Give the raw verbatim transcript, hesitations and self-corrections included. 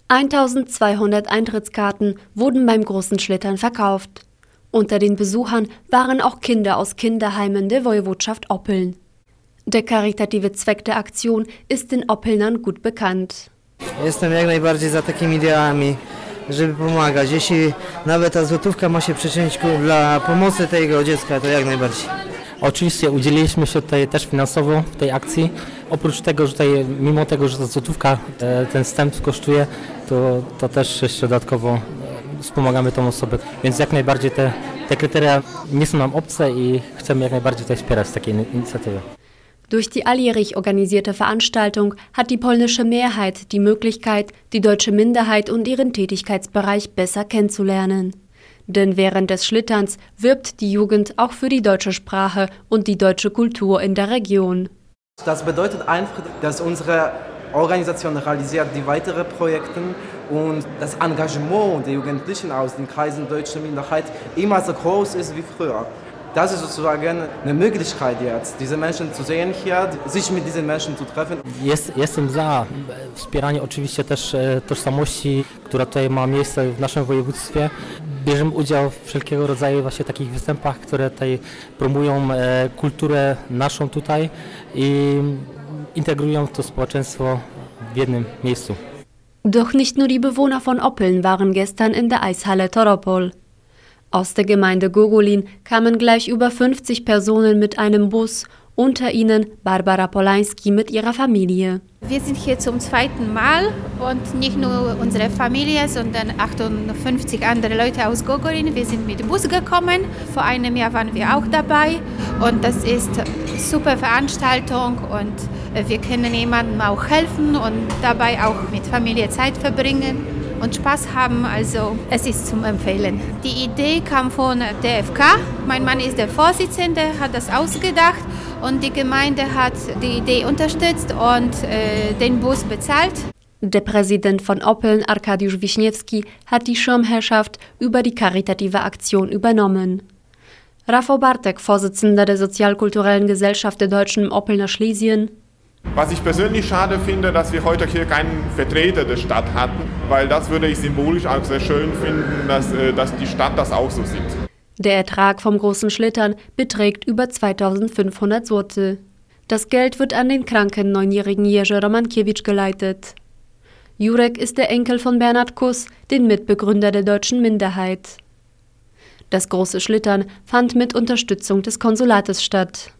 eintausendzweihundert Eintrittskarten wurden beim großen Schlittern verkauft. Unter den Besuchern waren auch Kinder aus Kinderheimen der Woiwodschaft Oppeln. Der karitative Zweck der Aktion ist den Oppelnern gut bekannt. Jestem jak najbardziej za takimi ideami, żeby pomagać. Jeśli nawet ta złotówka ma się przyczynić dla pomocy tego dziecka, to jak najbardziej. Oczywiście udzieliliśmy się tutaj też finansowo w tej akcji. Oprócz tego, że tutaj, mimo tego, że ta złotówka ten wstęp kosztuje, to, to też jeszcze dodatkowo wspomagamy tą osobę. Więc jak najbardziej te, te kryteria nie są nam obce i chcemy jak najbardziej tutaj wspierać takie inicjatywy. Durch die alljährlich organisierte Veranstaltung hat die polnische Mehrheit die Möglichkeit, die deutsche Minderheit und ihren Tätigkeitsbereich besser kennenzulernen. Denn während des Schlitterns wirbt die Jugend auch für die deutsche Sprache und die deutsche Kultur in der Region. Das bedeutet einfach, dass unsere Organisation realisiert die weiteren Projekte und das Engagement der Jugendlichen aus den Kreisen deutscher Minderheit immer so groß ist wie früher. Das ist sozusagen eine Möglichkeit jetzt, diese Menschen zu sehen hier, sich mit diesen Menschen zu treffen. Jest, jestem za wspieranie oczywiście też tożsamości, która tutaj ma miejsce w naszym województwie. Bierzemy udział w wszelkiego rodzaju właśnie takich występach, które tutaj promują kulturę naszą tutaj i integrują to społeczeństwo w jednym miejscu. Doch nicht nur die Bewohner von Oppeln waren gestern in der Eishalle Toropol. Aus der Gemeinde Gogolin kamen gleich über fünfzig Personen mit einem Bus, unter ihnen Barbara Polański mit ihrer Familie. Wir sind hier zum zweiten Mal und nicht nur unsere Familie, sondern achtundfünfzig andere Leute aus Gogolin. Wir sind mit dem Bus gekommen, vor einem Jahr waren wir auch dabei und das ist eine super Veranstaltung und wir können jemandem auch helfen und dabei auch mit Familie Zeit verbringen und Spaß haben, also es ist zum Empfehlen. Die Idee kam von der F K, mein Mann ist der Vorsitzende, hat das ausgedacht und die Gemeinde hat die Idee unterstützt und äh, den Bus bezahlt. Der Präsident von Oppeln, Arkadiusz Wiśniewski, hat die Schirmherrschaft über die karitative Aktion übernommen. Rafał Bartek, Vorsitzender der Sozialkulturellen Gesellschaft der Deutschen im Oppelner Schlesien. Was ich persönlich schade finde, dass wir heute hier keinen Vertreter der Stadt hatten, weil das würde ich symbolisch auch sehr schön finden, dass, dass die Stadt das auch so sieht. Der Ertrag vom großen Schlittern beträgt über zweitausendfünfhundert Zloty. Das Geld wird an den kranken neunjährigen Jerzy Romankiewicz geleitet. Jurek ist der Enkel von Bernhard Kuss, den Mitbegründer der deutschen Minderheit. Das große Schlittern fand mit Unterstützung des Konsulates statt.